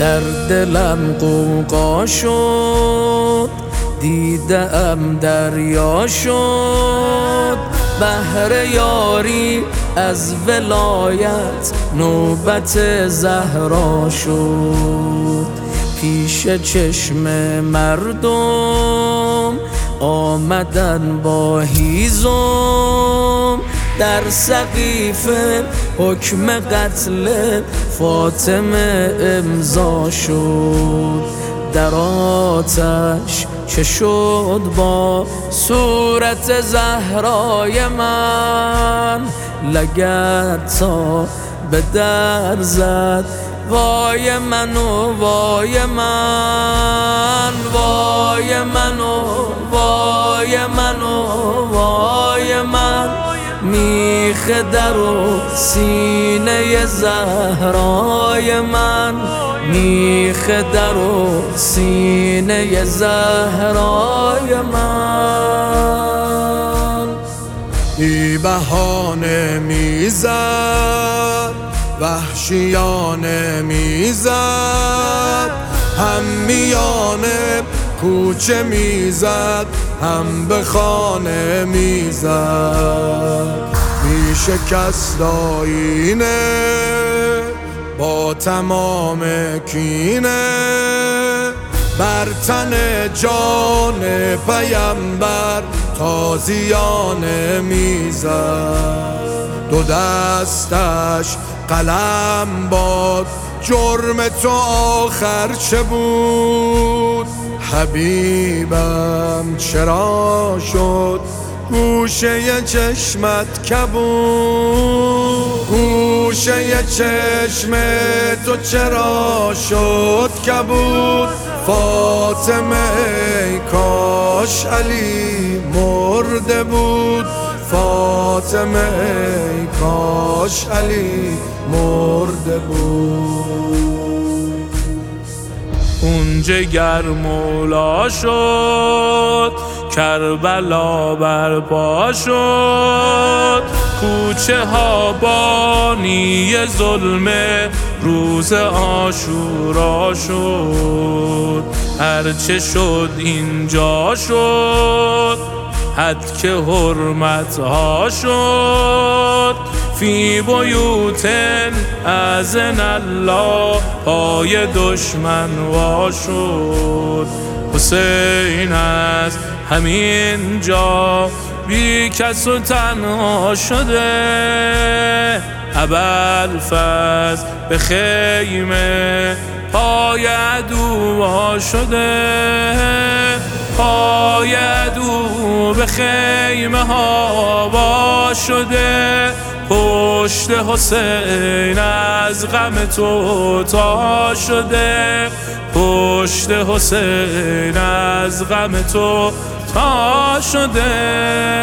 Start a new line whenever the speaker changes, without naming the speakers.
در دلم غوغا شد، دیدم دریا شد. بهر یاری از ولایت نوبت زهرا شد. پیش چشم مردم آمدن با هیزم، در سقیفه حکم قتل فاطمه امضا شد. در آتش چه شد با صورت زهرای من، لگد تا به در زد وای من و وای من، وای من و وای من و وای من. میخ در و سینه زهرای من، میخ در و سینه زهرای من.
بی بهانه میزد، وحشیانه میزد، هم میانه کوچه میزد، هم به خانه میزد. میشکست آینه با تمام کینه، بر تن جان پیمبر تازیانه میزد. دو دستش قلم باد، جرم تو آخر چه بود؟ حبیبم چرا شد گوشه چشمت کبود؟ گوشه چشم تو چرا شد کبود؟ فاطمه ای کاش علی مرده بود، فاطمه ای کاش علی مرده بود.
اون جگر مولا شد، کربلا برپا شد. کوچه ها بانی ظلم روز عاشورا شد. هرچه شد اینجا شد، حد که حرمت ها شد. فی بیوت اذن الله پای دشمن وا شد. حسین از همین جا بی کس و تنها شده. ابوالفضل به خیمه پای عدو وا شده. پای عدو به خیمه ها وا شده. پشت حسین از غم تو تا شده. پشت حسین از غم تو تا شده.